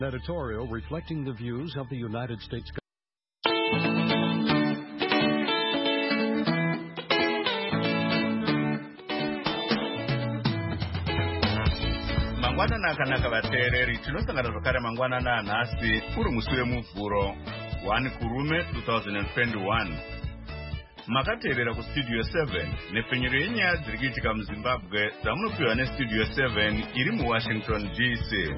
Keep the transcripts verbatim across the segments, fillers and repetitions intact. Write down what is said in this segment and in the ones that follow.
Editorial reflecting the views of the United States government. Mangwana nakanaka vateereri, tinosangana zvakare mangwana nanhasi uri musi wemuvhuro one Kurume two thousand twenty-one. Makateerera kustudio seven nepfenyero yenyaya dziri kuitika muZimbabwe dzamunopiwa nestudio seven iri muWashington D C.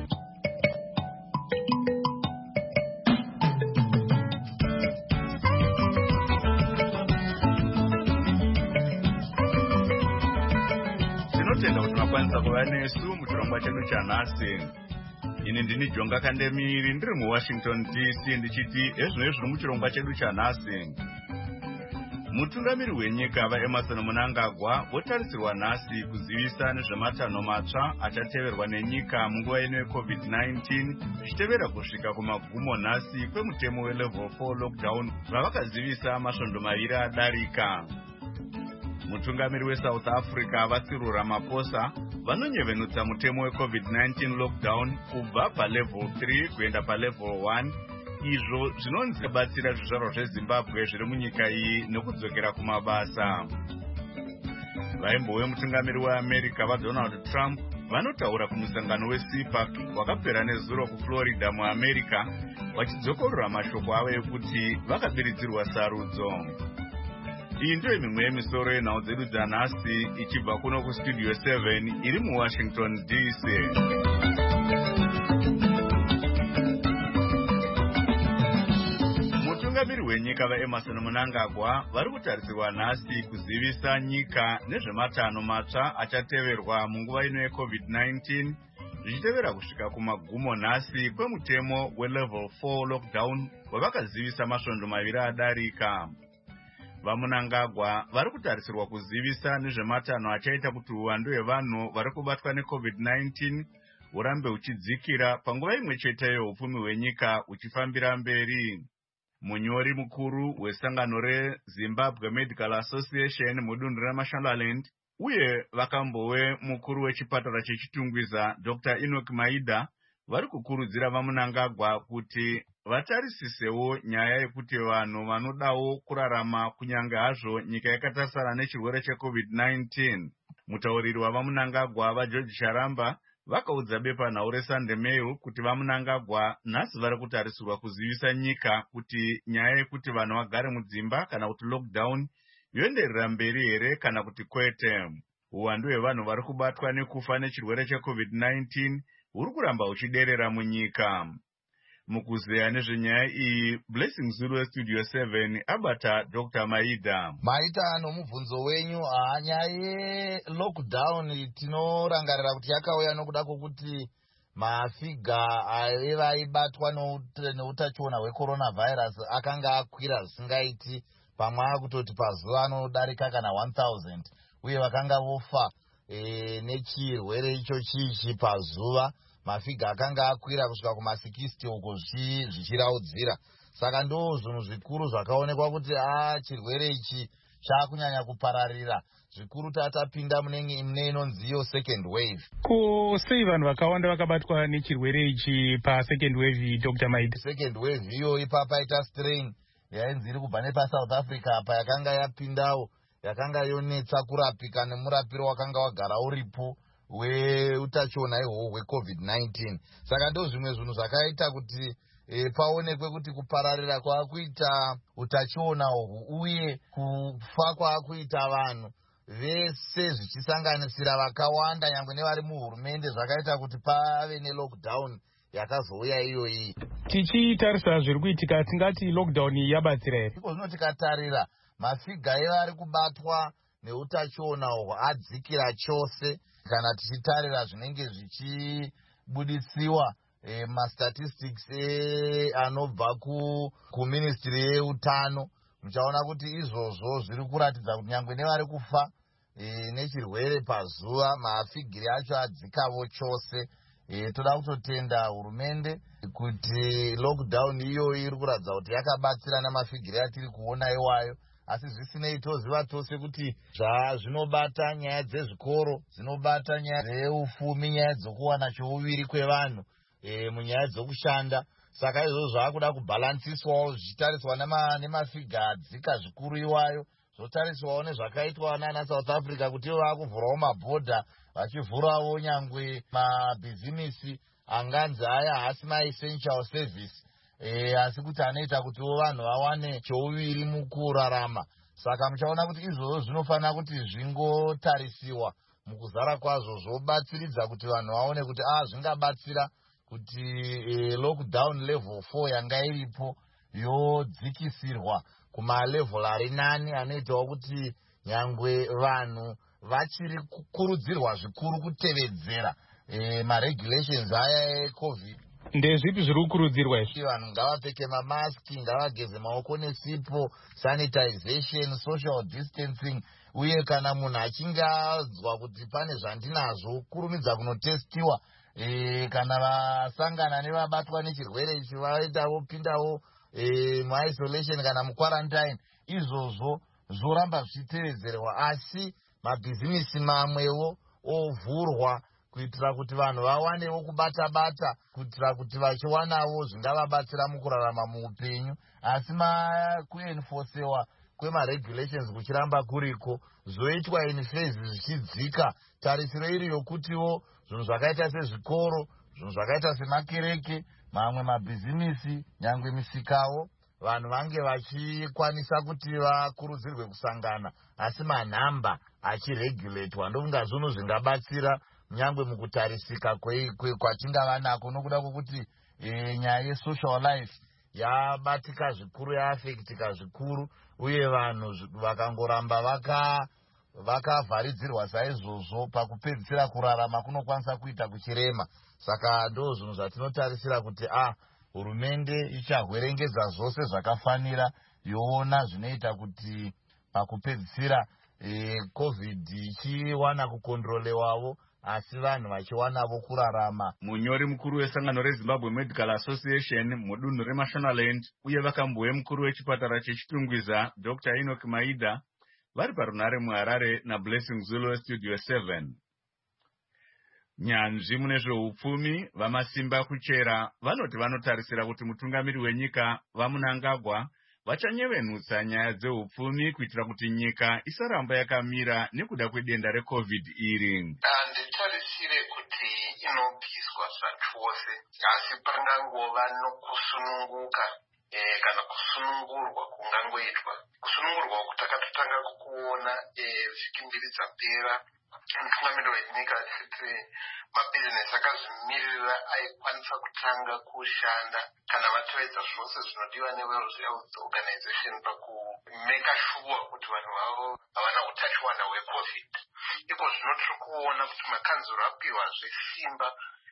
Tinotenda kuti makwanisa kuva nesu muchirongwa chedu chanhasi. Ini ndini Jonga Kandemiri ndiri muWashington D C ndichiti ezvino zviri muchirongwa chedu chanhasi. Mutungamiri wenyika vaEmerson Mnangagwa votarisirwa nhasi kuzivisa nezvematanho matsva achateverwa nenyika munguva ino yeCovid nineteen zvichitevera kusvika kumagumo nhasi kwemutemo welevel four lockdown vavakazivisa masvondo maviri adarika. Mutungamiri weSouth Africa Cyril Ramaphosa vanonyevenutsa mutemo weCovid nineteen lockdown kubva palevel three kuenda palevel one, izvo zvinonzi batsira zvizvarwa zveZimbabwe zviri munyika iyi nekudzokera kumabasa. Vaimbo wemutungamiri weAmerica vaDonald Trump vanotaura kumusangano weCPAC wakapera nezuro kuFlorida muAmerica vachidzokorora mashoko avo ekuti vakabiridzirwa sarudzo. Iyi ndiyo mimwe yemisoro yenhau dzedu dzanhasi ichibva kuno kustudio seven iri muWashington D C. Mutungamiri wenyika vaEmerson Mnangagwa vari kutarisirwa nhasi kuzivisa nyika nezvematanho matsva achateverwa munguva ino yeCovid nineteen zvichitevera kusvika kumagumo nhasi kwemutemo welevel four lockdown wavakazivisa masvondo maviri adarika. VaMnangagwa vari kutarisirwa kuzivisa nezvematanho achaita kuti uwandu hwevanhu vari kubatwa neCovid nineteen hurambe huchidzikira panguva imwe cheteyo upfumi hwenyika huchifambira mberi. Munyori mukuru wesangano reZimbabwe Medical Association mudunhu reMashonaland uye vakambove mukuru wechipatara chechitungwiza Doctor Enoch Maida vari kukurudzira vaMnangagwa kuti vatarisisewo nyaya yekuti vanhu vanodawo kurarama kunyange hazvo nyika yakatasara nechirwere cheCovid nineteen. Mutauriri wavaMnangagwa vaGeorge Charamba vakaudza bepanhau reSunday Mail kuti vaMnangagwa nhasi vari kutarisirwa kuzivisa nyika kuti nyaya yekuti vanhu vagare mudzimba kana kuti lockdown yoenderera mberi here kana kuti kwete. Uwandu hwevanhu vari kubatwa nekufa nechirwere cheCovid nineteen huri kuramba huchiderera munyika. Mukuzeya nezvenyaya iyi, Blessing Zulu westudio seven abata Doctor Maida. Maita nomubvunzo wenyu, nyaya yelockdown tinorangarira kuti yakauya nokuda kwokuti mafiga evaibatwa neutachiona hwecoronavirus akanga akwira zvisingaiti, pamwe akutoti pazuva anodarika kana one thousand, uye vakanga vofa e, nechirwere icho chichi pazuva mafiga akanga akwira kusvika kuma sixty uko zvichiraudzira. Saka ndo zvinhu zvikuru zvakaonekwa kuti a chirwere ichi chakunyanya kupararira zvikuru tatapinda mune inonziyo second wave. Ko sei vanhu vakawanda vakabatwa nechirwere ichi pa second wave, Doctor Maida? Second wave iyo ipapaita strain yainzi iri kubva nepaSouth Africa apa yakanga yapindawo, yakanga yonetsa kurapika nemurapiro wakanga wagara uripo weutachiona ihwohwo hweCovid nineteen. Saka ndo zvimwe zvinhu zvakaita kuti e, paonekwe kuti kupararira kwakuita utachiona uhwu uye kufa kwakuita vanhu vese zvichisanganisira vakawanda nyangwe nevari muhurumende, zvakaita kuti pave nelockdown yakazouya iyoyi. Tichitarisa zviri kuitika tingati lockdown yabatsira here? Iko zvino tikatarira mafiga evari kubatwa neutachiona uhwu adzikira chose. Kana tichitarira zvinenge zvichibudisiwa e, mastatistics e, anobva kuministry yeutano, muchaona kuti izvozvo zviri kuratidza kuti nyangwe nevari kufa e, nechirwere pazuva mafigiri acho adzikavo chose. E, toda kutotenda hurumende kuti lockdown iyoyi iri kuratidza kuti yakabatsira namafigiri atiri kuona iwayo. Asi zvisinei toziva tose kuti zvinobata nyaya dzezvikoro, dzinobata nyaya dzeufumi, nyaya dzokuwana chouviri kwevanhu, e, munyaya dzokushanda. Saka izvozvo zvaakuda kubhalansiswawo zvichitariswa nemafiga adzika zvikuru iwayo, zvotariswawo nezvakaitwa nana South Africa kuti ivo vaakuvhurawo mabhodha vachivhurawo nyangwe mabhizimisi anganzi aya haasi maessential service, e, asi kuti anoita kutiwo vanhu vawane chouviri mukurarama. Saka muchaona kuti izvozvo zvinofanira kuti zvingotarisiwa mukuzara kwazvo, zvobatsiridza kuti vanhu vaone kuti a zvingabatsira kuti e, lockdown level four yanga iripo yodzikisirwa kumalevel ari nani, anoitawo kuti nyangwe vanhu vachiri kukurudzirwa zvikuru kutevedzera e, maregulations aya ecovid. Ndezvipi zviri kukurudzirwa izvi? Vanhu ngavapfeke mamaski, ngavageze maoko nesipo, sanitization, social distancing, uye kana munhu achinge azwa kuti pane zvandinazvo kurumidza kunotestiwa. E, kana vasangana nevabatwa nechirwere ichi vaitawo pindawo e, muisolation kana muquarantine. Izvozvo zvoramba zvichitevedzerwa, asi mabhizimisi mamwewo ovhurwa kuitira kuti vanhu vawanewo kubata-bata, kuitira kuti vachiwanawo zvingavabatsira mukurarama muupenyu. Asi kuenforcewa kwemaregulations kuchiramba kuriko, zvoitwa in phases zvichidzika. Tarisiro iri yokutiwo zvinhu zvakaita sezvikoro, zvinhu zvakaita semakereke, mamwe mabhizimisi, nyangwe misikawo, vanhu vange vachikwanisa kuti vakurudzirwe kusangana, asi manhamba achiregulatwa. ndofunga zvino zvingabatsira nyangwe mukutarisika kwatingava nako, nokuda kwokuti e, nyaya yesocial life yabatika zvikuru, yaafektika zvikuru, uye vanhu vakangoramba vaka vakavharidzirwa saizvozvo, pakupedzisira kurarama kunokwanisa kuita kuchirema. Saka ndo zvinhu zvatinotarisira kuti a hurumende ichahwerengedza zvose zvakafanira, yoona zvinoita kuti pakupedzisira e, covid ichiwana kukondrolewawo, asi vanhu vachiwanavo kurarama. Munyori mukuru wesangano reZimbabwe Medical Association mudunhu reMashonaland uye vakambouye mukuru wechipatara chechitungwiza Doctor Enoch Maida vari parunare muHarare naBlessing Zulu Studio seven. Nyanzvi mune zveupfumi vamasimba kuchera vanoti vanotarisira kuti mutungamiri wenyika vaMunangagwa vachanyevenutsa nyaya dzeupfumi kuitira kuti nyika isaramba yakamira nekuda kwedenda recovid iri. Handitarisire kuti inopiswa zvachose, asi pangangova nokusununguka e, kana kusunungurwa kungangoitwa. Kusunungurwa kutakatotanga kukuona vhiki e, mbiri dzapera mutungamiri wenyika achiti mabhizinesi akazvimirira aikwanisa kutanga kushanda kana vatoedza zvose zvinodiwa neWorld Health Organization pakumeka shuwa kuti vanhu vavo havana utachiwana hwecovid. Iko zvino tiri kuona kuti makanzuro apiwa zvesimba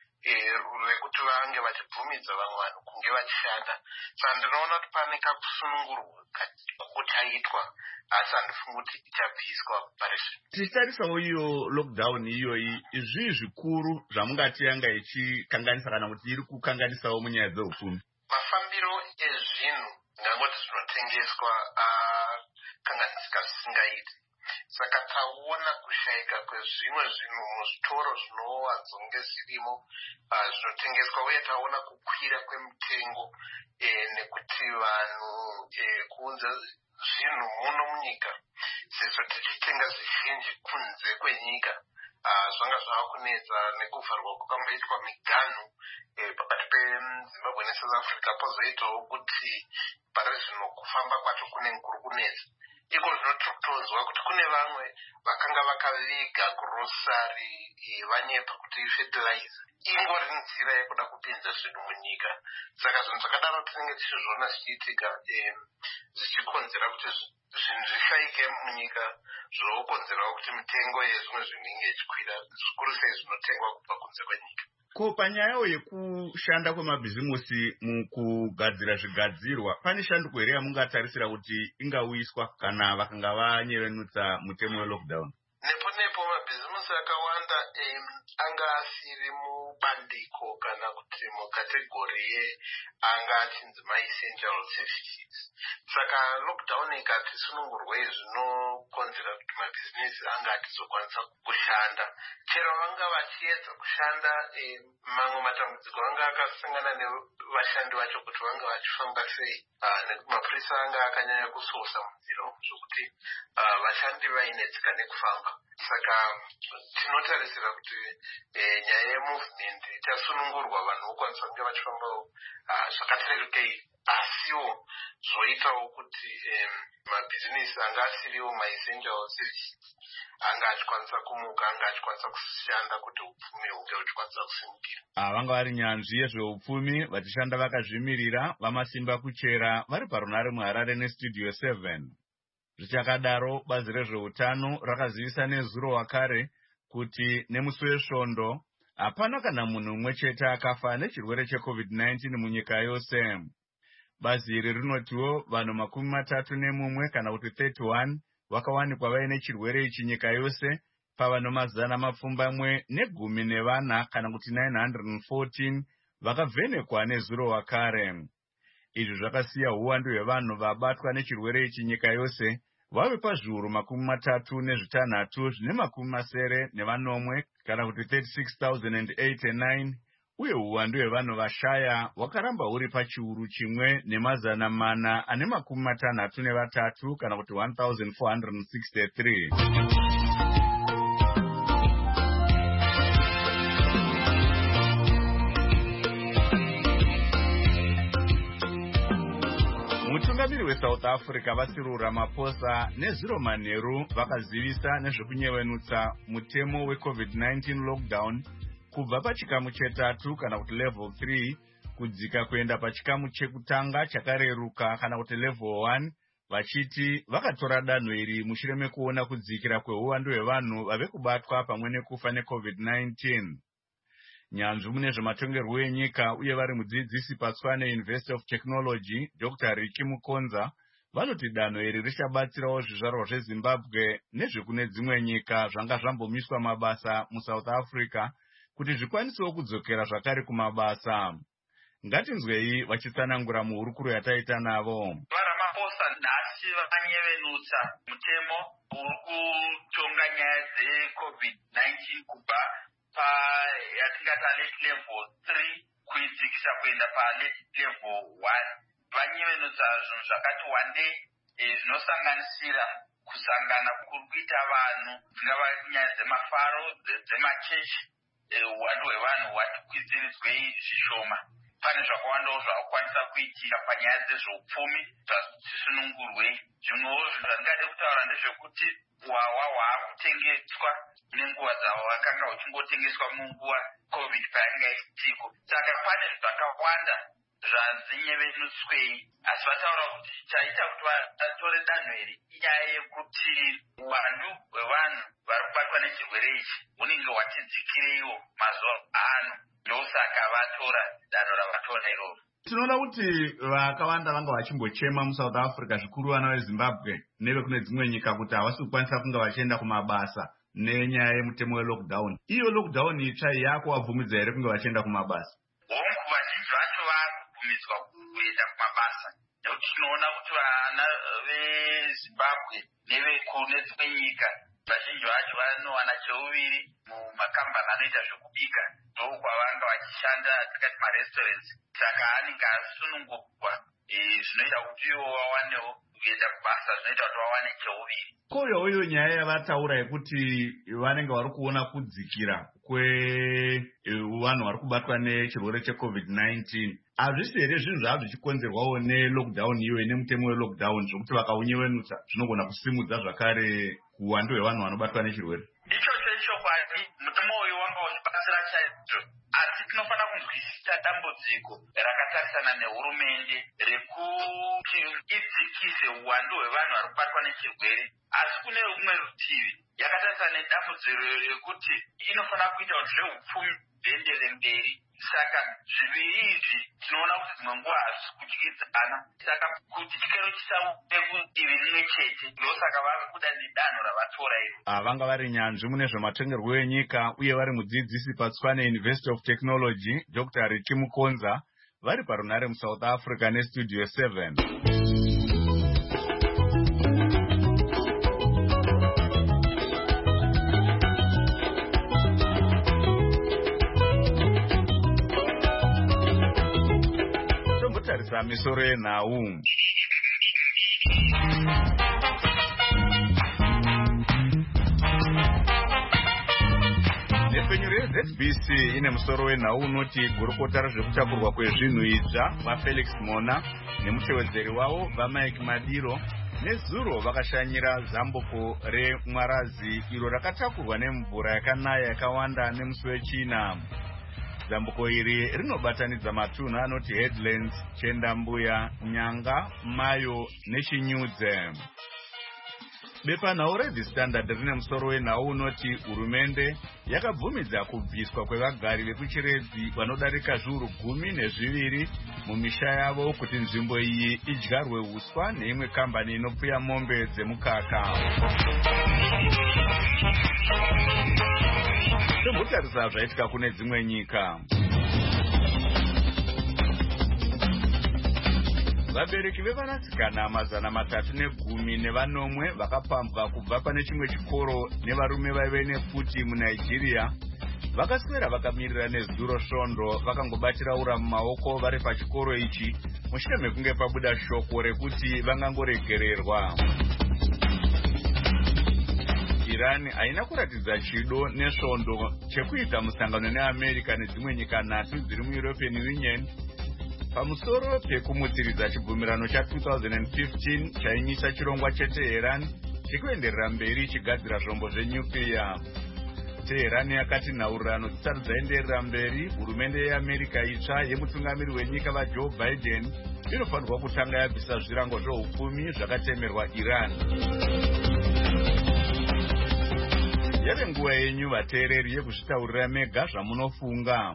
rekuti vange vachibvumidza vamwe vanhu kunge vachishanda. Saka ndinoona kuti pane kakusunungurwa kuchaitwa, asi handifungi kuti ichapiswa parizvi. Tichitarisawo iyo lockdown iyoyi, izvi zvikuru zvamungati yanga ichikanganisa kana kuti iri kukanganisawo munyaya dzeupfumi? Mafambiro ezvinhu ngangoti zvinotengeswa akanganisika zvisingaiti. Saka taona kushaika kwezvimwe zvinhu muzvitoro zvinowadzonge zvirimo zvinotengeswa, uye taona kukwira kwemitengo nekuti vanhu kuunza zvinhu muno munyika sezvo tichitenga zvizhinji kunze kwenyika zvanga zvava kunetsa nekuvharwa kwakamboitwa miganhu pakati peZimbabwe neSouth Africa, pozoitawo kuti pari zvino kufamba kwacho kunenge kuri kunetsa. Iko zvino tiri kutonzwa kuti kune vamwe vakanga vakaviga grosari vanyepa kuti ifertilize ingori nzira yekuda kupinza zvinhu munyika. Saka zvinhu zvakadaro tinenge tichizviona zvichiitika zvichikonzera kuti zvinhu zvishaike munyika, zvokonzerawo kuti mitengo yezvimwe zvinhu inge ichikwira, zvikuru sei zvinotengwa kubva kunze kwenyika. Ko panyayo yekushanda kwemabhizimusi mukugadzira zvigadzirwa, pane shanduko here yamungatarisira kuti ingauyiswa kana vakanga vanyevenutsa mutemo welockdown? Nepo nepo mabhizimusi akawanda anga asiri mubandiko kana kuti mukategori yeanga achinzi maessential services. Saka lockdown ikati sunungurwe zvinokonzera kuti mabhizinesi anga atizokwanisa kushanda. Chero vanga vachiedza kushanda, mamwe matambudziko anga akasangana nevashandi vacho kuti vanga vachifamba sei, nekuti mapurisa anga akanyanya kusosa munzira zvokuti vashandi vainetsika nekufamba. Saka tinotarisira kuti nyaya yemovement ichasunungurwa, vanhu vokwanisa kunge vachifambawo zvakatsverukei, asiwo zvoitawo kuti mabhizinesi anga asiriwo maessential services anga achikwanisa kumuka, anga achikwanisa kushanda kuti upfumi hunge huchikwanisa kusimukira. Vanga vari nyanzvi yezveupfumi vachishanda vakazvimirira vamasimba kuchera vari parunare muHarare nestudio seven. Zvichakadaro, bazi rezveutano rakazivisa nezuro wakare kuti nemusi wesvondo hapana kana munhu umwe chete akafa nechirwere checovid nineteen munyika yose. Bazi iri rinotiwo vanhu makumi matatu nemumwe kana kuti thirty-one vakawanikwa vaine chirwere ichi nyika yose, pavanhu mazana mapfumbamwe negumi nevana kana kuti nine hundred fourteen vakavhenekwa nezuro wakare. Izvi zvakasiya uwandu hwevanhu vabatwa nechirwere ichi nyika yose vave pazviuru makumi matatu nezvitanhatu zvine makumi masere nevanomwe kana kuti thirty-six thousand eighty-nine, uye uwandu hwevanhu vashaya hwakaramba huri pachiuru chimwe nemazana mana ane makumi matanhatu nevatatu kana kuti one thousand four hundred sixty-three. Mutungamiri weSouth Africa Cyril Ramaphosa nezuro manheru vakazivisa nezvekunyevenutsa mutemo wecovid nineteen lockdown kubva pachikamu chetatu kana kuti level three kudzika kuenda pachikamu chekutanga chakareruka kana kuti level one, vachiti vakatora danho iri mushure mekuona kudzikira kweuwandu hwevanhu vave kubatwa pamwe nekufa necovid nineteen. Nyanzvi mune zvematongerwo enyika uye vari mudzidzisi paTshwane University of Technology Doctor Ricky Mukonza vanoti danho iri richabatsirawo zvizvarwa zveZimbabwe nezvekune dzimwe nyika zvanga zvambomiswa mabasa muSouth Africa kuti zvikwanisewo kudzokera zvakare kumabasa. Ngatinzwei vachitsanangura muhurukuro yataita navo. Ramaphosa nhasi vakanyevenutsa mutemo uri kutonga nyaya dzecovid nineteen kubva yatingati alert level three kuidzikisa kuenda paalert level one. Vanyevenutsa zvinhu zvakati wandei zvinosanganisira kusangana kuri kuita vanhu, dzingava nyaya dzemafaro, dzemachechi, uwandu hwevanhu hwati kwidziridzwei zvishoma. Pane zvakawandawo zvakakwanisa kuitika panyaya dzezveupfumi zvazvisunungurwei. Zvimwewo zvandingade kutaura ndezvekuti hwawa hwaakutengeswa nenguva dzavo vakanga huchingotengeswa munguva covid painga ichitiko. Saka pane zvakawanda zvanzinyevenutswei, asi vataura kuti chaita kuti vatore danho iri inyaya yekuti uwandu hwevanhu vari kubatwa nechirwere ichi hunenge hwachidzikireiwo mazuva ano, ndosaka vatora danho ravatora iroro. Tinoona kuti vakawanda vanga vachimbochema muSouth Africa, zvikuru vana veZimbabwe nevekune dzimwe nyika, kuti havasi kukwanisa kunge vachienda kumabasa nenyaya yemutemo welockdown. Iyo lockdown itsva yakuvabvumidza here kunge vachienda kumabasa? Hongu vazhinji vacho vakubvumidzwa kuenda kumabasa, nekuti tinoona kuti vana veZimbabwe nevekune dzimwe nyika vazhinji vacho vanowana cheuviri mumakambani anoita zvekubika, ndokwavanga vachishanda tikati marestaurants. Saka anenge asunungurwa zvinoita kuti ivo vawanewo kuenda kubasa, zvinoita kuti vawane cheuviri. Koyo uyo nyaya yavataura yekuti vanenge vari kuona kudzikira kwevanhu vari kubatwa nechirwere checovid nineteen, hazvisi here zvinhu zvava zvichikonzerwawo nelockdown iyoyo nemutemo welockdown, zvokuti vakaunyevenutsa zvinogona kusimudza zvakare uwandu hwevanhu vanobatwa nechirwere? Ichocho ichokwadi, mutemo uyu wanga uchibatsira chaizvo, asi tinofanira kunzwisisa dambudziko rakatarisana nehurumende rekuti idzikise uwandu hwevanhu vari kubatwa nechirwere, asi kune rumwe rutivi yakatarisana nedambudziko rekuti inofanira kuita kuti zveupfumi zviendere mberi. Saka zviviri izvi tinoona kuti dzimwe nguva hazvisi kudyidzana. Saka kuti chikero chisauye kudivi rimwe chete ndosaka vari kuda nedanho ravatora iri. Vanga vari nyanzvi mune zvematongerwo enyika uye vari mudzidzisi paTshwane University of Technology Doctor Ricky Mukonza vari parunare muSouth Africa neStudio seven. Tombotarisa misoro yenhau. Nepfenyu reZ B C ine musoro wenhau unoti gurukota rezvekutakurwa kwezvinhu itsva vaFelix Mona nemutevedzeri wavo vaMike Madiro nezuro vakashanyira zambuko reMwarazi iro rakatakurwa nemvura yakanaya yakawanda nemusi wechina. Zambuko iri rinobatanidza matunhu anoti Headlands, Chendambuya, Nyanga, Mayo neChinyudze. Bepanhau reThe Standard rine musoro wenhau unoti hurumende yakabvumidza kubviswa kwevagari vekuchiredzi vanodarika zviuru gumi nezviviri mumisha yavo kuti nzvimbo iyi idyarwe huswa neimwe kambani inopfuya mombe dzemukaka. Tombotarisa zvaitika kune dzimwe nyika. Vabereki vevanasikana mazana matatu negumi nevanomwe vakapambwa kubva pane chimwe chikoro nevarume vaive nefuti muNigeria vakaswera vakamirira nezuro svondo vakangobatira ura mumaoko vari pachikoro ichi mushure mekunge pabuda shoko rekuti vangangoregererwa. Iran haina kuratidza chido nesvondo chekuita musangano neAmerica nedzimwe nyika nhatu dziri muEuropean Union pamusoro pekumutsiridza chibvumirano cha two thousand fifteen chainyisa chirongwa cheTeheran chikuenderera mberi chigadzira zvombo zvenyuclear. Teheran yakati nhaurirano dzisati dzaenderera mberi, hurumende yeAmerica itsva yemutungamiri wenyika vaJoe Biden inofanirwa kutanga yabvisa zvirango zveupfumi zvakatemerwa Iran. Yave nguva yenyu vateereri yekuzvitaurira mega zvamunofunga.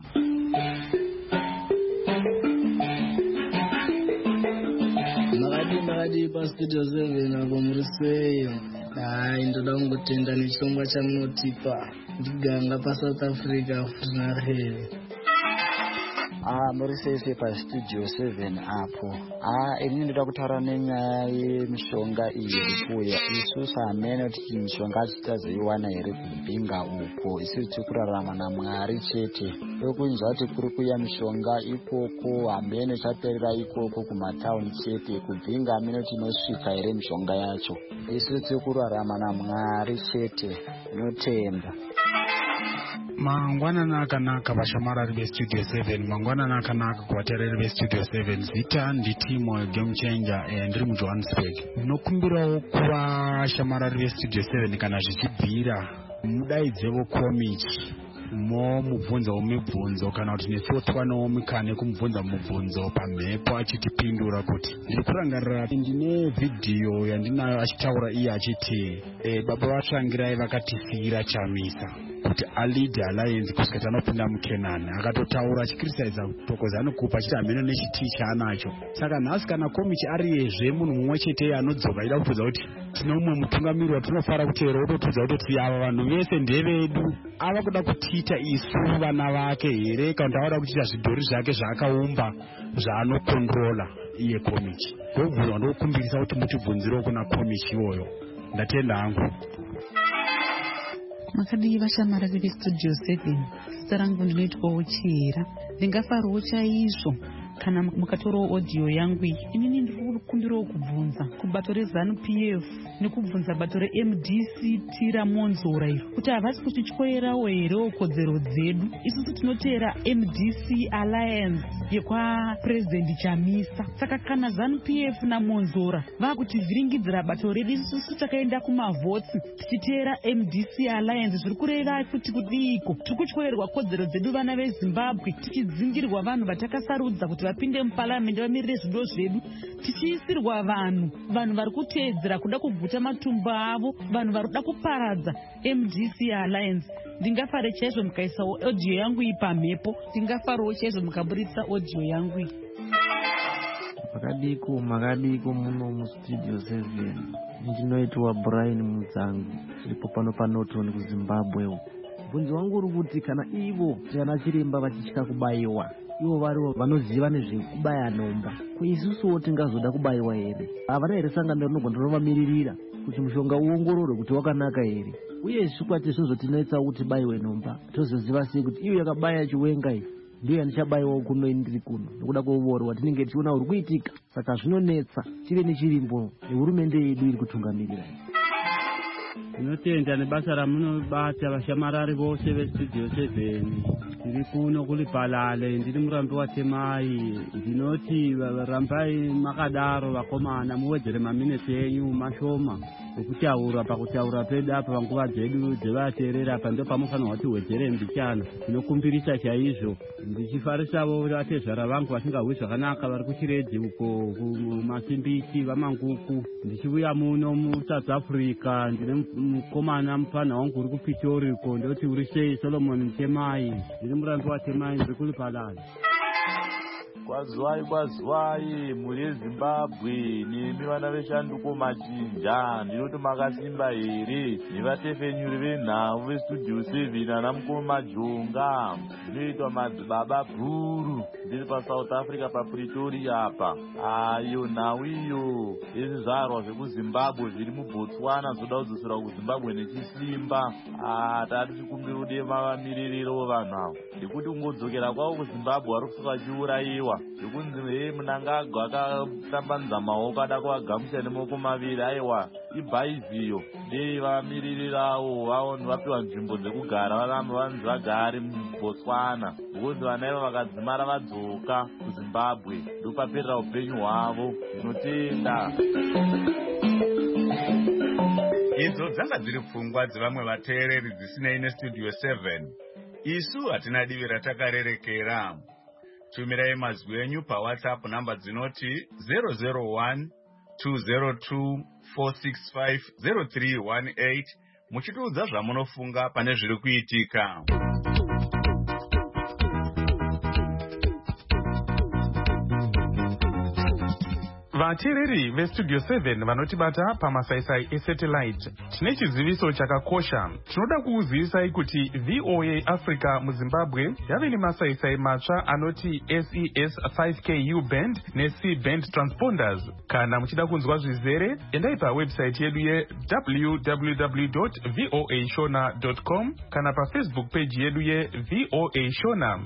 Makadi paStudio seven apo murisweyo. Hai, ndoda kungotenda nechirongwa chamunotipa ndiganga paSouth Africa futinareheri. Ah, murisese paStudio seven apo. Ah, ini ndoda kutaura nenyaya yemishonga iyi irikuuya. Isusu hamene kuti mishonga tichazoiwana here kubhinga uko. Isusu tikurarama naMwari chete. Yokunzwa kuti kuri kuuya mishonga ikoko, hamene chaperera ikoko kumataundi chete. Kubhinga hamene kuti inosvika here mishonga yacho. Isusu tikurarama naMwari chete. Notenda. Mangwanana akanaka vashamarari veStudio seven. Mangwanana akanaka kuvateereri veStudio seven. Zita nditimo game changer ndiri muJohannesburg. Nokumbirawo kuvashamarari veStudio seven kana zvichibvira mudaidzevo komichi mo mubvunzo mibvunzo kana kuti nesotwanawo mikane kumubvunza mubvunzo pamhepo achitipindura kuti ndiri kurangarira ndine vhidhiyo yandinayo achitaura iye achiti e, baba vatsvangirai vakatisiyira chamisa kuti alide alliance kusvika tanopinda muKenani. Akatotaura achikrisaidza tokoza anokupa achiti hameno nechiti chaanacho. Saka nhasi kana komichi ariyezve munhu mumwe chete anodzoka ida kutodza kuti tino mumwe mutungamiri watinofara kuteera ototudza kuti ava vanhu vese ndevedu. Ava kuda kutiita isu vana vake here kana kuti avada kuchiita zvidhori zvake zvaakaumba zvaanokontrola iye komichi. Ndobvunzwa ndokumbirisa kuti mutibvunzirewo kuna komichi iyoyo. Ndatenda hangu. Makadi vashamarari veStudio seven. Zita rangu ndinoitwawo Chira. Ndingafarawo chaizvo kana mukatorawo audio yangu iyi. Inini ndiri kukumbirawo kubvunza kubato reZANU P F nekubvunza bato reM D C T raMonzora iro kuti havasi kutityoerawo here kodzero dzedu. Isusu tinoteera M D C Alliance yekwaPresident Chamisa. Saka kana ZANU P F naMonzora vakutivhiringidzira bato redu, isusu takaenda kumavhotsi tichiteera M D C Alliance, zviri kureva kuti kudiko tiri kutyoerwa kodzero dzedu vana veZimbabwe, tichidzingirwa vanhu vatakasarudza kuti vapinde muparliament vamirire zvido zvedu, tichi kuchiisirwa vanhu vanhu vari kuteedzera kuda kuguta matumbu avo, vanhu vari kuda kuparadza M D C Alliance. Ndingafare chaizvo mukaisa audio yangu iyi pamhepo, ndingafarawo chaizvo mukaburitsa audio yangu iyi. Makadiko makadiko muno mustudio seven. Ndinoitwa Brian Mudzangu, ndipo pano panotoni kuZimbabwe uko. Bvunzo wangu uri kuti kana ivo kana chiremba vachitya kubaiwa, ivo varivo vanoziva nezvekubaya nhomba, kuisusuwo tingazoda kubaiwa here? Havana here sangano rinogona rovamiririra kuti mushonga uongororwe kuti wakanaka here? Uye isu kwati izvozvo tinoitsa kuti baiwe nhomba, tozoziva sei kuti iyo yakabaya chiwenga iyi ndiyo yanichabaiwawo kuno indiri kuno, nekuda kweuvorwa tinenge tichiona uri kuitika. Saka zvinonetsa tive nechirimbo nehurumende yedu iri kutungamirira. Tinotenda nebasa ramunobata vashamarari vose vestudio seven. Tiri kuno kuri Palale, ndiri murambi waTemai. Ndinoti rambai makadaro vakomana muwedzere maminitsi enyu mashoma okutaura pakutaura pedu apa panguva dzedu dzevateerera apa ndo pamufanirwa kuti wedzere mbichana. Tinokumbirisa chaizvo, ndichifarisawo vatezvara vangu vasingahwi zvakanaka vari kuchiredzi uko kumasimbiti vamanguku. Ndichiuya muno muSouth Africa, ndine mukomana mupana wangu uri kuPitori uko. Ndoti uri sei? Solomon Mutemai. Ndiri murambi waTemai, ndiri kuri Palale. Kwazwai kwazwai muri Zimbabwe, nemi vana veshanduko machinja, ndinoti makasimba here? Nevatefenyuri venhau vestudio seven ana mukoma majonga. Ndinoitwa madzibaba bhuru, ndiri paSouth Africa paPretoria apa. Ayo nhau iyo yezvizvarwa zvekuZimbabwe zviri muBotswana zvoda kudzosera kuZimbabwe nechisimba. Tati tikumbira udema vamiririro vanhu avo, ndekuti kungodzokera kwavo kuZimbabwe vari kusvika vachiurayiwa. Zvekunzi he Mnangagwa akatambanudza maoko ada kuvagamuchira nemaoko maviri. Aiwa ibhaivhiyo dei vamiririrawo vawo vapiwa nzvimbo dzekugara varambe vanzi vagare muBotswana, nokuti vana ivo vakadzimara vadzoka kuZimbabwe ndopaperera upenyu hwavo. Tinotenda. Idzo dzanga dziri pfungwa dzevamwe vateereri dzisinei nestudio seven. Isu hatina divi ratakarerekera. Tumirai mazwi enyu paWhatsApp namba dzinoti zero zero one two zero two four six five zero three one eight muchitiudza zvamunofunga pane zviri kuitika. Vateereri vestudio seven vanotibata pamasaisai esatellite, tine chiziviso chakakosha. Tinoda kukuzivisai kuti V O A Africa muZimbabwe yave nemasaisai matsva anoti S E S five K U band neC band transponders. Kana muchida kunzwa zvizere, endai pawebsite yedu ye w w w dot voa shona dot com kana paFacebook page yedu ye V O A Shona.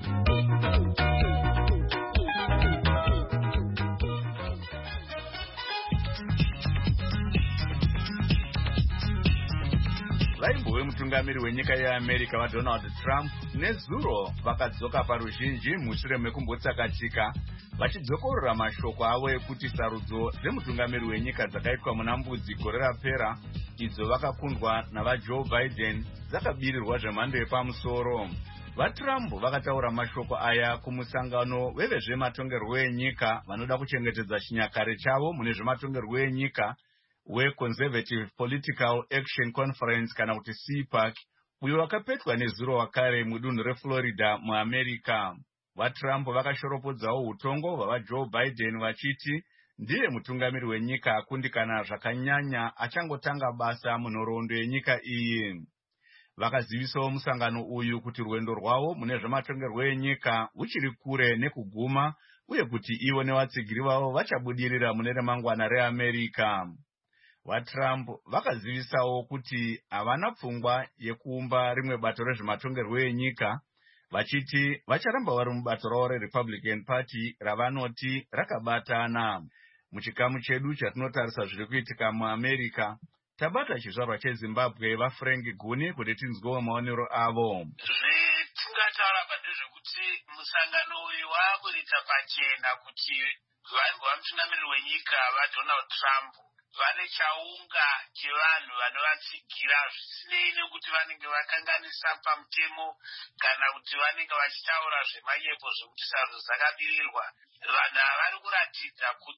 Vaimbove mutungamiri wenyika yeAmerica vaDonald Trump nezuro vakadzoka paruzhinji mushure mekumbotsakatika vachidzokorora mashoko avo ekuti sarudzo dzemutungamiri wenyika dzakaitwa muna mbudzi gore rapera idzo vakakundwa navaJoe Biden dzakabirirwa zvemhando yepamusoro. VaTrump vakataura mashoko aya kumusangano wevezvematongerwo enyika vanoda kuchengetedza chinyakare chavo mune zvematongerwo enyika weConservative Political Action Conference kana kuti C PAC, uyo wakapetwa nezuro wakare mudunhu reFlorida muAmerica. VaTrump vakashoropodzawo utongo hwavaJoe Biden vachiti ndiye mutungamiri wenyika akundikana zvakanyanya achangotanga basa munhoroondo yenyika iyi. Vakazivisawo musangano uyu kuti rwendo rwavo mune zvematongerwo enyika huchiri kure nekuguma, uye kuti ivo nevatsigiri vavo vachabudirira mune remangwana reAmerica. VaTrump vakazivisawo kuti havana pfungwa yekuumba rimwe bato rezvematongerwo enyika, vachiti vacharamba vari mubato ravo reRepublican Party ravanoti rakabatana. Muchikamu chedu chatinotarisa zviri kuitika muAmerica, tabata chizvarwa cheZimbabwe vaFrank Guni kuti tinzwewo maonero avo. Zvetingataura pandezvekuti musangano uyu wakuita pachena kuti vamutungamiri wenyika vaDonald Trump vane chaunga chevanhu vanovatsigira zvisinei nekuti vanenge vakanganisa pamutemo kana kuti vanenge vachitaura zvemanyepo zvokuti sarudzo dzakabirirwa. Vanhu vari kuratidza kuti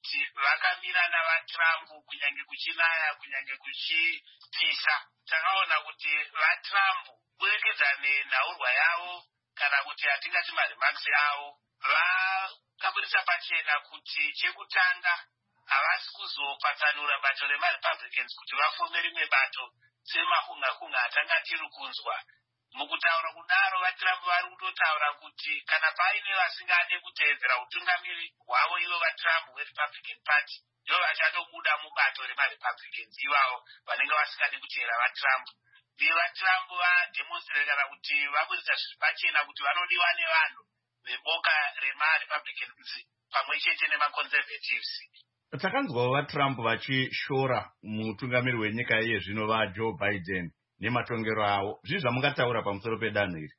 kuti vakamira navatrump kunyange kuchinaya kunyange kuchipisa. Takaona kuti vatrump kurekedza nenhaurwa yavo kana kuti atingati maremarks avo vakabudisa pachena kuti chekutanga havasi kuzopatsanura bato remarepublicans kuti vafome rimwe bato semakunga-kunga atanga tiri kunzwa. Mukutaura kudaro vatrump vari kutotaura kuti kana paine vasingade kuteedzera utungamiri hwavo ivo vatrump werepublican party ndo vachatobuda mubato remarepublicans ivavo vanenge vasingade kuteera vatrump. Vatrump vademonstrata kuti vabudisa zviri pachena kuti vanodiwa nevanhu veboka remarepublicans pamwe chete nemaconservatives. Takanzwawo vatrump vachishora mutungamiri wenyika iye zvino vajoe Biden nematongero avo. Zvii zvamungataura pamusoro pedanho iri?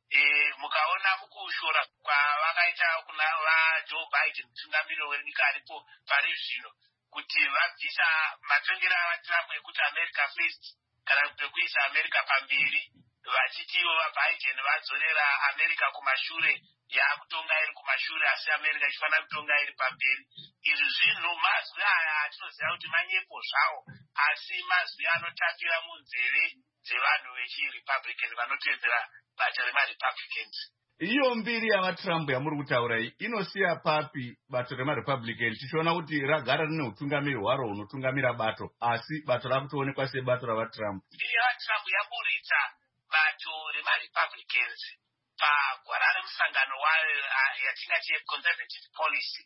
E, mukaona mukushora kwavakaita kuna vajoe Biden mutungamiri wenyika aripo pari zvino kuti vabvisa matongero avatrump ekuti America first kana pekuisa America pamberi, vachiti ivo vaBiden vadzorera America kumashure, yakutonga iri kumashure asi America ichifanira kutonga iri pamberi. Izvi zvinhu mazwi aya atinoziva kuti manyepo zvawo asi mazwi anotapira munzeve dzevanhu vechirepublican vanoteedzera bato remarepublicans. Iyo mbiri yavatrump yamuri kutaura iyi inosiya papi bato remarepublican tichiona kuti ragara rine utungamiri hwaro hunotungamira bato asi bato rakutoonekwa sebato ravatrump? Mbiri yavatrump yaburitsa bato remarepublicans pagwara remusangano wayo yatingati conservative policy.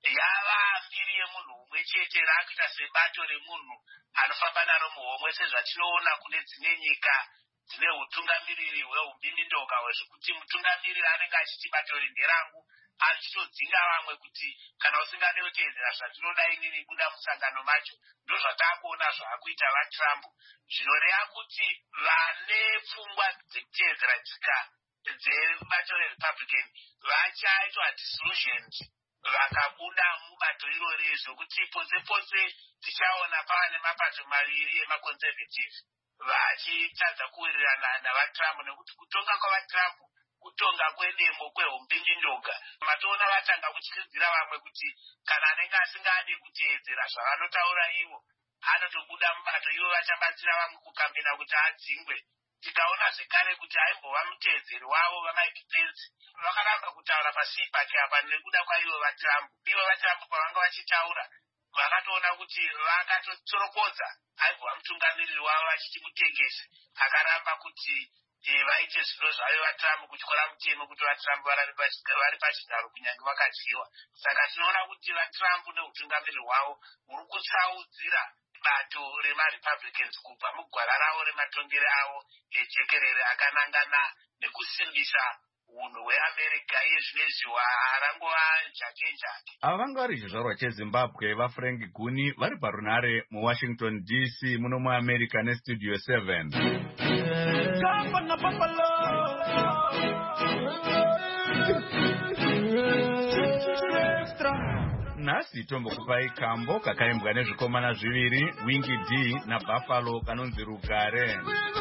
Yava mbiri yemunhu umwe chete raakuita sebato remunhu anofamba naro muhomwe sezvatinoona kune dzimwe nyika dzine utungamiriri hweumbindindoka hwezvekuti mutungamiriri anenge achiti bato rinderangu achitodzinga vamwe kuti kana usingade kuteedzera zvatinoda inini buda musangano macho. Ndo zvatakuona zvaakuita vatrump, zvinoreva kuti vane pfungwa dzekuteedzera tsika dzebato rerepublican vachaitwa disillusioned vakabuda mubato irori, zvokuti pose pose tichaona pava nemapato maviri emaconservative vachitadza kuwirirana navatrump, nekuti kutonga kwavatrump kutonga kwedemo kweumbindindoga. Matoona vatanga kutyidzira vamwe kuti kana anenge asingade kuteedzera zvavanotaura ivo anotobuda mubato, ivo vachabatsira vamwe kukambina kuti adzingwe. Tikaona zvekare kuti aimbova muteedzeri wavo vaMike Pence vakaramba kutaura pasi pake apa nekuda kwaivo vatrump. Ivo vatrump pavanga vachitaura vakatoona kuti vakatotsorokodza aimbova mutungamiriri wavo vachiti mutengesi akaramba kuti e, vaite zviro zvayo vatrump kutyora mutemo kuti vatrump vari pachigaro kunyange vakadyiwa. Saka tinoona kuti vatrump neutungamiriri hwavo huri kutsaudzira bato remarepublicans kubva mugwara ravo rematongere avo ejekerere akanangana nekusimbisa unhu hweamerica iye zvinezvi hwarangova njake njake. Ava vanga vari chizvarwa chezimbabwe vaFrank Guni vari parunare muwashington D C muno muamerica nestudio seven. Nhasi tombokupai kambo kakaimbwa nezvikomana zviviri, Wingy D naBuffalo kanonzi Rugare.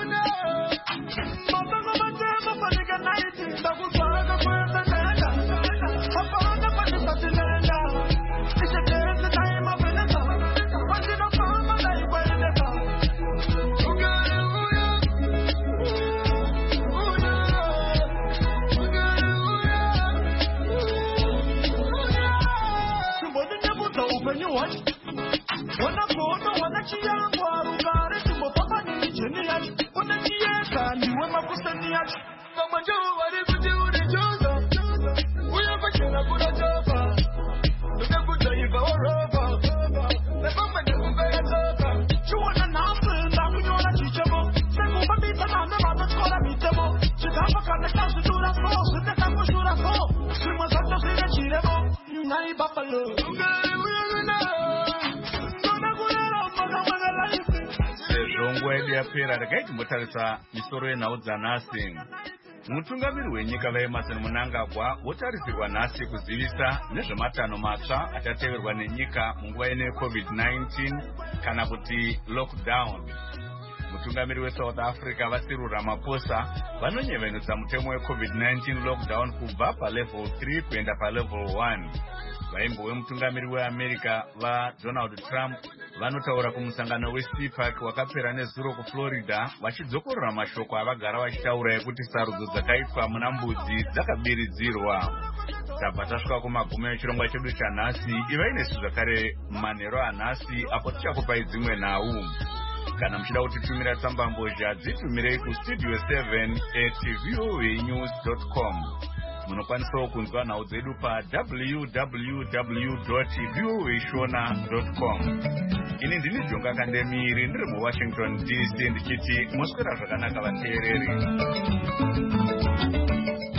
Sezvongwedi yapera regai timbotarisa misoro yenhau dzanhasi. Mutungamiri wenyika vaEmmerson Mnangagwa votarisirwa nhasi kuzivisa nezvematanho matsva achateverwa nenyika munguva ino yeCovid nineteen kana kuti lockdown. Mutungamiri weSouth Africa Cyril Ramaphosa vanonyevenudza mutemo weCovid nineteen lockdown kubva palevel three kuenda palevel one. vaimbo vemutungamiri weamerica vaDonald Trump vanotaura kumusangano weCPAC wakapera nezuro kuFlorida vachidzokorora mashoko avagara vachitaura ekuti sarudzo dzakaitwa muna mbudzi dzakabiridzirwa. Tabva tasvika kumagumo echirongwa chedu chanhasi. Ivai nesu zvakare manheru anhasi apo tichakupai dzimwe nhau. Kana muchida kutitumira tsambambozha dzitumirei kustudio seven at voanews dot com. Munokwanisawo kunzwa nhau dzedu pa w w w dot voa shona dot com. Ini ndini Jonga Kandemiri ndiri muWashington D C ndichiti moswera zvakanaka vateereri.